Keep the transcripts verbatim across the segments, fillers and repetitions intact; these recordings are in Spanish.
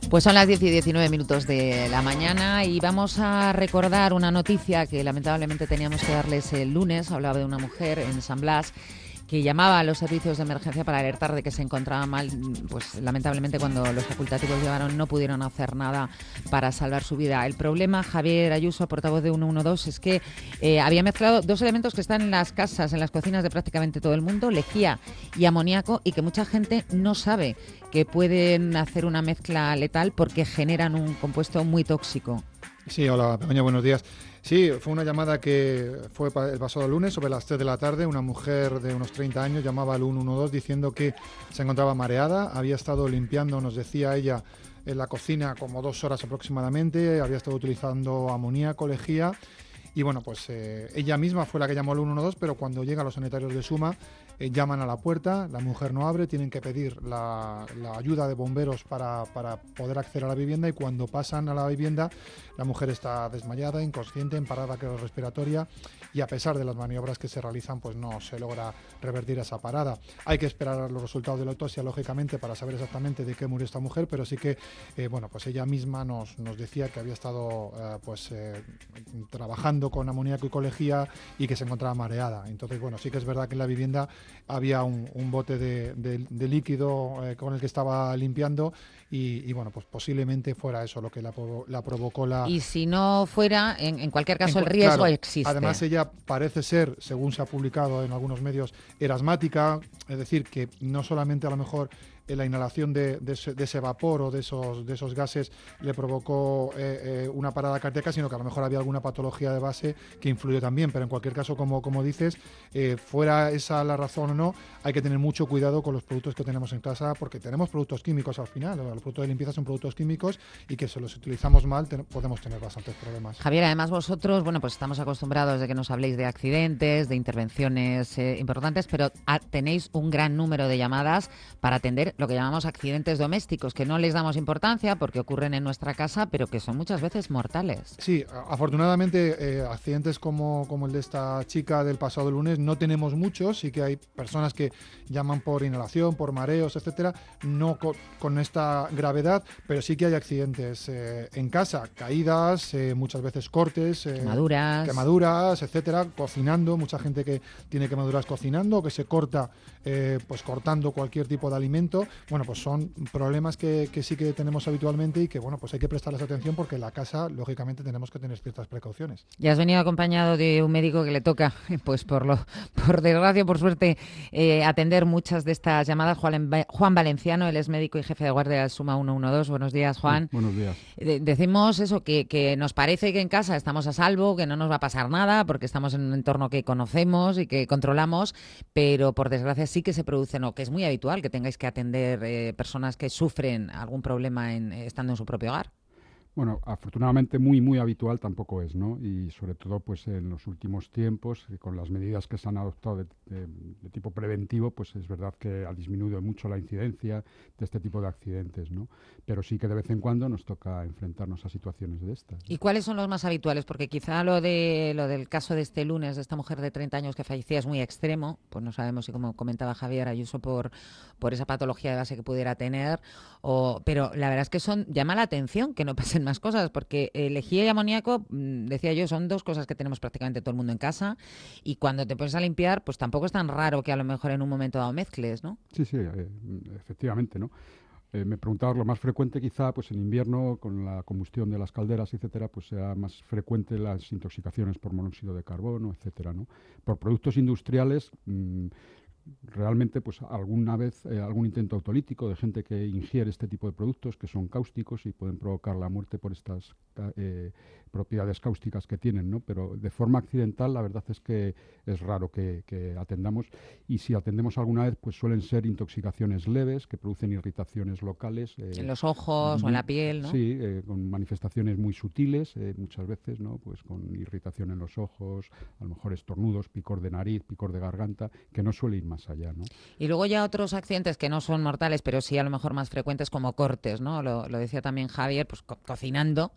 Pues son las diez y diecinueve minutos de la mañana y vamos a recordar una noticia que lamentablemente teníamos que darles el lunes. Hablaba de una mujer en San Blas que llamaba a los servicios de emergencia para alertar de que se encontraba mal. Pues lamentablemente cuando los facultativos llegaron no pudieron hacer nada para salvar su vida. El problema, Javier Ayuso, portavoz de ciento doce, es que eh, había mezclado dos elementos que están en las casas, en las cocinas de prácticamente todo el mundo, lejía y amoníaco, y que mucha gente no sabe que pueden hacer una mezcla letal porque generan un compuesto muy tóxico. Sí, hola, Begoña, buenos días. Sí, fue una llamada que fue el pasado lunes sobre las tres de la tarde. Una mujer de unos treinta años llamaba al ciento doce diciendo que se encontraba mareada, había estado limpiando, nos decía ella, en la cocina como dos horas aproximadamente, había estado utilizando amoníaco, lejía. Y bueno, pues eh, ella misma fue la que llamó al ciento doce, pero cuando llegan los sanitarios de Suma, eh, llaman a la puerta, la mujer no abre, tienen que pedir la, la ayuda de bomberos para, para poder acceder a la vivienda, y cuando pasan a la vivienda, la mujer está desmayada, inconsciente, en parada respiratoria, y a pesar de las maniobras que se realizan, pues no se logra revertir esa parada. Hay que esperar los resultados de la autopsia, lógicamente, para saber exactamente de qué murió esta mujer, pero sí que, eh, bueno, pues ella misma nos, nos decía que había estado eh, pues eh, trabajando con amoníaco y con lejía y que se encontraba mareada. Entonces, bueno, sí que es verdad que en la vivienda había un, un bote de, de, de líquido eh, con el que estaba limpiando y, y, bueno, pues posiblemente fuera eso lo que la, la provocó la... Y si no fuera, en, en cualquier caso, en, el riesgo claro, existe. Además, ella parece ser, según se ha publicado en algunos medios, era asmática, es decir, que no solamente a lo mejor la inhalación de, de, ese, de ese vapor o de esos, de esos gases le provocó eh, eh, una parada cardíaca, sino que a lo mejor había alguna patología de base que influyó también. Pero en cualquier caso, como, como dices, eh, fuera esa la razón o no, hay que tener mucho cuidado con los productos que tenemos en casa, porque tenemos productos químicos al final. Los productos de limpieza son productos químicos y que si los utilizamos mal ten, podemos tener bastantes problemas. Javier, además vosotros, bueno, pues estamos acostumbrados de que nos habléis de accidentes, de intervenciones eh, importantes, pero a, tenéis un gran número de llamadas para atender lo que llamamos accidentes domésticos, que no les damos importancia porque ocurren en nuestra casa, pero que son muchas veces mortales. Sí, afortunadamente eh, accidentes como, como el de esta chica del pasado lunes no tenemos muchos. Sí que hay personas que llaman por inhalación, por mareos, etcétera, no con, con esta gravedad, pero sí que hay accidentes eh, en casa, caídas, eh, muchas veces cortes, eh, quemaduras, quemaduras, etcétera, cocinando, mucha gente que tiene quemaduras cocinando, que se corta eh, pues cortando cualquier tipo de alimento. Bueno, pues son problemas que, que sí que tenemos habitualmente y que, bueno, pues hay que prestarles atención porque en la casa, lógicamente, tenemos que tener ciertas precauciones. Ya has venido acompañado de un médico que le toca, pues por lo, por desgracia, por suerte, eh, atender muchas de estas llamadas. Juan, Juan Valenciano, él es médico y jefe de guardia del Suma ciento doce. Buenos días, Juan. Sí, buenos días. De- decimos eso, que, que nos parece que en casa estamos a salvo, que no nos va a pasar nada, porque estamos en un entorno que conocemos y que controlamos, pero por desgracia sí que se producen, o que es muy habitual que tengáis que atender eh, personas que sufren algún problema en, estando en su propio hogar. Bueno, afortunadamente muy, muy habitual tampoco es, ¿no? Y sobre todo, pues en los últimos tiempos, con las medidas que se han adoptado de, de, de tipo preventivo, pues es verdad que ha disminuido mucho la incidencia de este tipo de accidentes, ¿no? Pero sí que de vez en cuando nos toca enfrentarnos a situaciones de estas, ¿no? ¿Y cuáles son los más habituales? Porque quizá lo de lo del caso de este lunes, de esta mujer de treinta años que fallecía, es muy extremo, pues no sabemos si, como comentaba Javier Ayuso, por, por esa patología de base que pudiera tener, o, pero la verdad es que son llama la atención que no pasen más cosas, porque eh, lejía y amoníaco, decía yo, son dos cosas que tenemos prácticamente todo el mundo en casa, y cuando te pones a limpiar, pues tampoco es tan raro que a lo mejor en un momento dado mezcles, ¿no? Sí, sí, eh, efectivamente, ¿no? Eh, me preguntaba, lo más frecuente quizá, pues en invierno, con la combustión de las calderas, etcétera, pues sea más frecuente las intoxicaciones por monóxido de carbono, etcétera, ¿no? Por productos industriales, mmm, realmente, pues alguna vez eh, algún intento autolítico de gente que ingiere este tipo de productos que son cáusticos y pueden provocar la muerte por estas eh, propiedades cáusticas que tienen, ¿no? Pero de forma accidental la verdad es que es raro que, que atendamos, y si atendemos alguna vez pues suelen ser intoxicaciones leves que producen irritaciones locales. Eh, en los ojos o en la piel, ¿no? Sí, eh, con manifestaciones muy sutiles eh, muchas veces, ¿no? Pues con irritación en los ojos, a lo mejor estornudos, picor de nariz, picor de garganta, que no suele ir más allá, ¿no? Y luego ya otros accidentes que no son mortales, pero sí a lo mejor más frecuentes, como cortes, ¿no? Lo, lo decía también Javier, pues co- cocinando,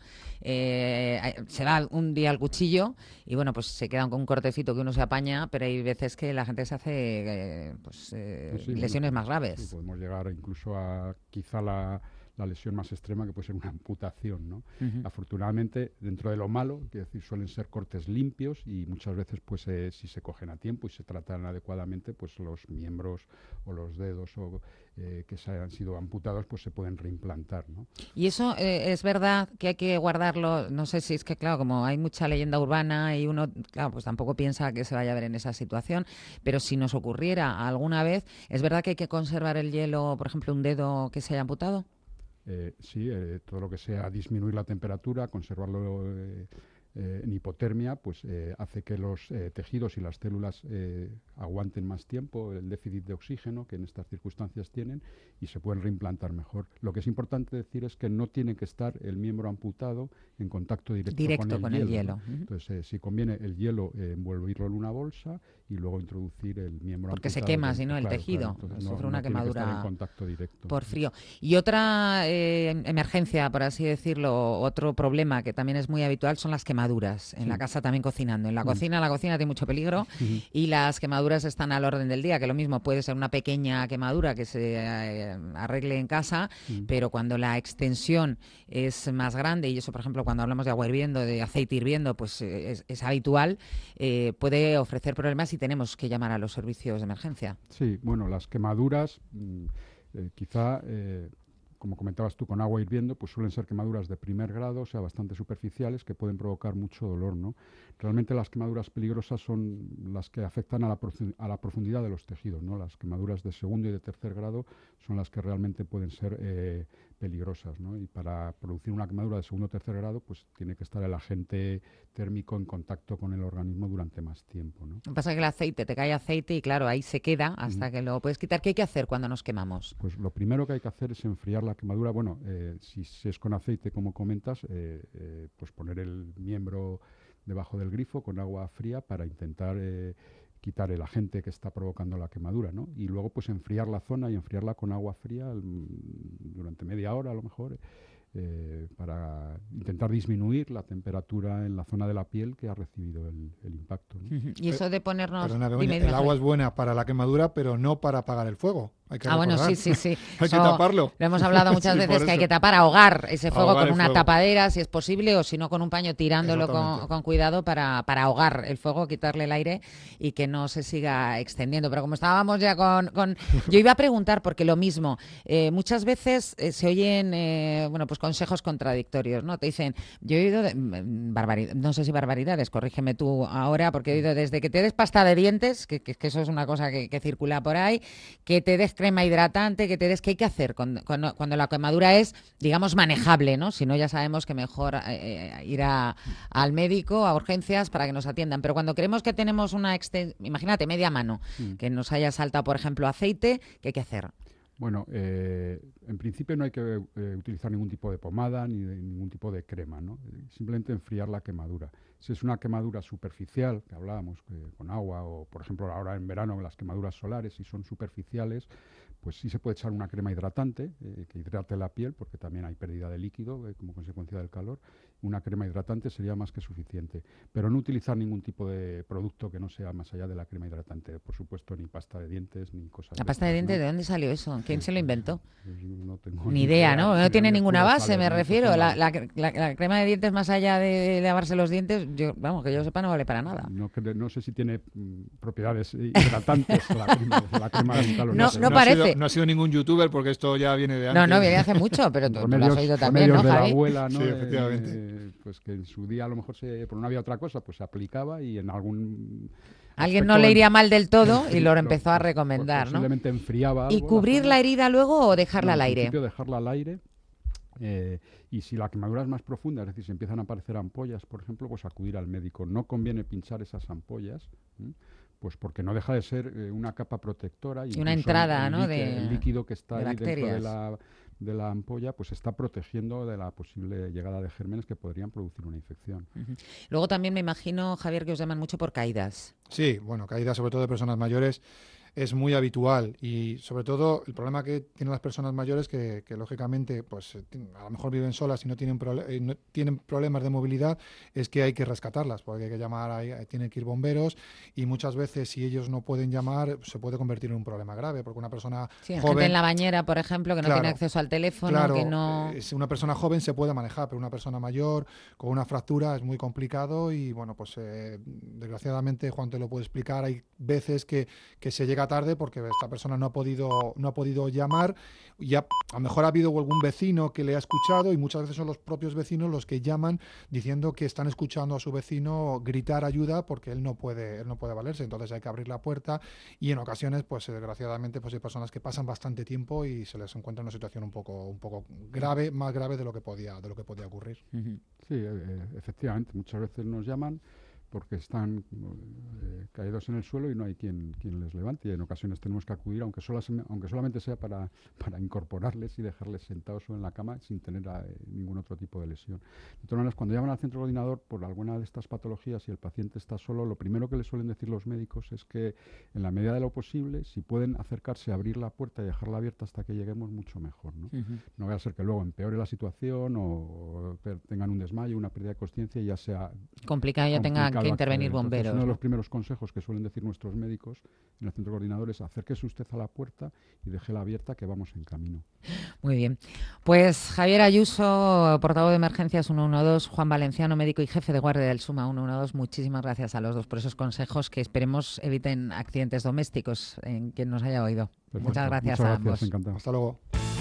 eh, se va un día al cuchillo y bueno, pues se queda con un cortecito que uno se apaña, pero hay veces que la gente se hace eh, pues, eh, Sí, sí, lesiones bueno, más graves. sí, podemos llegar incluso a quizá la, la lesión más extrema, que puede ser una amputación, ¿no? Uh-huh. Afortunadamente, dentro de lo malo, quiero decir, suelen ser cortes limpios y muchas veces, pues, eh, si se cogen a tiempo y se tratan adecuadamente, pues los miembros o los dedos o, eh, que se han sido amputados, pues se pueden reimplantar, ¿no? Y eso eh, es verdad que hay que guardarlo, no sé si es que, claro, como hay mucha leyenda urbana y uno, claro, pues tampoco piensa que se vaya a ver en esa situación, pero si nos ocurriera alguna vez, ¿es verdad que hay que conservar el hielo, por ejemplo, un dedo que se haya amputado? Eh, sí, eh, todo lo que sea disminuir la temperatura, conservarlo eh, eh, en hipotermia, pues eh, hace que los eh, tejidos y las células eh, aguanten más tiempo el déficit de oxígeno que en estas circunstancias tienen y se pueden reimplantar mejor. Lo que es importante decir es que no tiene que estar el miembro amputado en contacto directo, directo con el con hielo. El hielo. ¿no? Uh-huh. Entonces, eh, si conviene el hielo, eh, envolverlo en una bolsa y luego introducir el miembro Porque amputado. se quema, dentro, si no, el claro, tejido. Claro, Sufre no, una no quemadura tiene que estar en contacto directo. Por frío. Y otra eh, emergencia, por así decirlo, otro problema que también es muy habitual son las quemaduras. En sí. la casa también cocinando. En la mm. cocina, la cocina tiene mucho peligro uh-huh. y las quemaduras están al orden del día, que lo mismo puede ser una pequeña quemadura que se eh, arregle en casa, uh-huh. pero cuando la extensión es más grande, y eso, por ejemplo, cuando hablamos de agua hirviendo, de aceite hirviendo, pues eh, es, es habitual, eh, puede ofrecer problemas y tenemos que llamar a los servicios de emergencia. Sí, bueno, las quemaduras, mmm, eh, quizá... Eh, como comentabas tú, con agua hirviendo, pues suelen ser quemaduras de primer grado, o sea, bastante superficiales, que pueden provocar mucho dolor, ¿no? Realmente las quemaduras peligrosas son las que afectan a la, profu- a la profundidad de los tejidos, ¿no? Las quemaduras de segundo y de tercer grado son las que realmente pueden ser eh, peligrosas, ¿no? Y para producir una quemadura de segundo o tercer grado, pues tiene que estar el agente térmico en contacto con el organismo durante más tiempo, ¿no? Lo que pasa es que el aceite, te cae aceite y claro, ahí se queda hasta uh-huh. que lo puedes quitar. ¿Qué hay que hacer cuando nos quemamos? Pues lo primero que hay que hacer es enfriar la quemadura. Bueno, eh, si, si es con aceite, como comentas, eh, eh, pues poner el miembro debajo del grifo con agua fría para intentar eh, quitar el agente que está provocando la quemadura, ¿no? Y luego pues enfriar la zona y enfriarla con agua fría el, durante media hora a lo mejor, eh, para intentar disminuir la temperatura en la zona de la piel que ha recibido el, el impacto, ¿no? Uh-huh. Y eso de ponernos... Perdona, Begoña, el agua es buena para la quemadura, pero no para apagar el fuego. Hay que ah, recordar. bueno, sí, sí, sí. Hay eso que taparlo. Lo hemos hablado muchas sí, veces que hay que tapar, ahogar ese fuego ahogar con una fuego. tapadera, si es posible, o si no con un paño tirándolo con, con cuidado para, para ahogar el fuego, quitarle el aire y que no se siga extendiendo. Pero como estábamos ya con... con... Yo iba a preguntar, porque lo mismo, eh, muchas veces eh, se oyen eh, bueno, pues consejos contradictorios, ¿no? Te dicen, yo he oído, de, barbaridad, no sé si barbaridades, corrígeme tú ahora, porque he oído desde que te des pasta de dientes, que, que, que eso es una cosa que, que circula por ahí, que te des crema hidratante, que te des... ¿Qué hay que hacer cuando, cuando, cuando la quemadura es, digamos, manejable, ¿no? Si no, ya sabemos que mejor eh, ir a, al médico, a urgencias, para que nos atiendan. Pero cuando creemos que tenemos una extensión, imagínate, media mano, mm. que nos haya saltado, por ejemplo, aceite, ¿qué hay que hacer? Bueno, eh, en principio no hay que eh, utilizar ningún tipo de pomada ni de, ningún tipo de crema, ¿no? Simplemente enfriar la quemadura. Si es una quemadura superficial, que hablábamos que con agua, o por ejemplo ahora en verano las quemaduras solares, si son superficiales, pues sí se puede echar una crema hidratante, eh, que hidrate la piel, porque también hay pérdida de líquido eh, como consecuencia del calor. Una crema hidratante sería más que suficiente, pero no utilizar ningún tipo de producto que no sea más allá de la crema hidratante. Por supuesto, ni pasta de dientes, ni cosas. ¿La pasta de dientes, ¿no? ¿De dónde salió eso? ¿Quién pues, se lo inventó? Pues no tengo ni idea, ¿no? No tiene ninguna base, me refiero. La, la, la, la crema de dientes, más allá de, de lavarse los dientes, yo, vamos, que yo sepa, no vale para nada. No, que, no sé si tiene mm, propiedades hidratantes la crema, la crema dental. No, no, no, sé. no no parece. Ha sido, no ha sido ningún youtuber, porque esto ya viene de antes. No, no, viene de hace mucho, pero tú, remedios, tú lo has oído también, ¿no, de Javi? la abuela, ¿no? Sí, efectivamente. Eh, pues que en su día a lo mejor se, por no había otra cosa, pues se aplicaba y en algún... Alguien no le iría mal del todo y lo no, empezó a pues, recomendar, pues ¿no? Simplemente enfriaba algo. ¿Y cubrir la, la herida luego o dejarla no, al aire? En principio dejarla al aire. Eh, y si la quemadura es más profunda, es decir, si empiezan a aparecer ampollas, por ejemplo, pues acudir al médico. No conviene pinchar esas ampollas, ¿eh? Pues porque no deja de ser eh, una capa protectora. Y una entrada, el, ¿no? El, de, el líquido que está de ahí dentro de la, de la ampolla, pues está protegiendo de la posible llegada de gérmenes que podrían producir una infección. Uh-huh. Luego también me imagino, Javier, que os llaman mucho por caídas. Sí, bueno, caídas sobre todo de personas mayores. es muy habitual y sobre todo el problema que tienen las personas mayores que, que lógicamente pues a lo mejor viven solas y no tienen, prole- no tienen problemas de movilidad, es que hay que rescatarlas porque hay que llamar, hay, tienen que ir bomberos y muchas veces si ellos no pueden llamar se puede convertir en un problema grave porque una persona Sí, joven... gente en la bañera, por ejemplo, que no Claro, tiene acceso al teléfono, claro, que no... eh, si una persona joven se puede manejar, pero una persona mayor con una fractura es muy complicado y bueno, pues eh, desgraciadamente Juan te lo puede explicar, hay veces que, que se llega tarde porque esta persona no ha podido, no ha podido llamar, y a, a lo mejor ha habido algún vecino que le ha escuchado y muchas veces son los propios vecinos los que llaman diciendo que están escuchando a su vecino gritar ayuda porque él no puede, él no puede valerse, entonces hay que abrir la puerta y en ocasiones pues desgraciadamente pues hay personas que pasan bastante tiempo y se les encuentra en una situación un poco un poco grave, más grave de lo que podía de lo que podía ocurrir. Uh-huh. Sí, eh, efectivamente, muchas veces nos llaman porque están eh, caídos en el suelo y no hay quien, quien les levante y en ocasiones tenemos que acudir, aunque, solas, aunque solamente sea para, para incorporarles y dejarles sentados o en la cama sin tener eh, ningún otro tipo de lesión. De todas maneras, cuando llaman al centro coordinador por alguna de estas patologías y el paciente está solo, lo primero que les suelen decir los médicos es que en la medida de lo posible, si pueden acercarse a abrir la puerta y dejarla abierta hasta que lleguemos, mucho mejor, ¿no? Uh-huh. No vaya a ser que luego empeore la situación o, o tengan un desmayo, una pérdida de consciencia y ya sea complicado, ya tengan que intervenir acceder. bomberos. Entonces, uno de ¿no? los primeros consejos que suelen decir nuestros médicos en el centro coordinador es acérquese usted a la puerta y déjela abierta que vamos en camino. Muy bien. Pues Javier Ayuso, portavoz de Emergencias ciento doce, Juan Valenciano, médico y jefe de guardia del SUMA ciento doce, muchísimas gracias a los dos por esos consejos que esperemos eviten accidentes domésticos en quien nos haya oído. Perfecto. Muchas gracias Muchas a gracias, ambos. encantado. Hasta luego.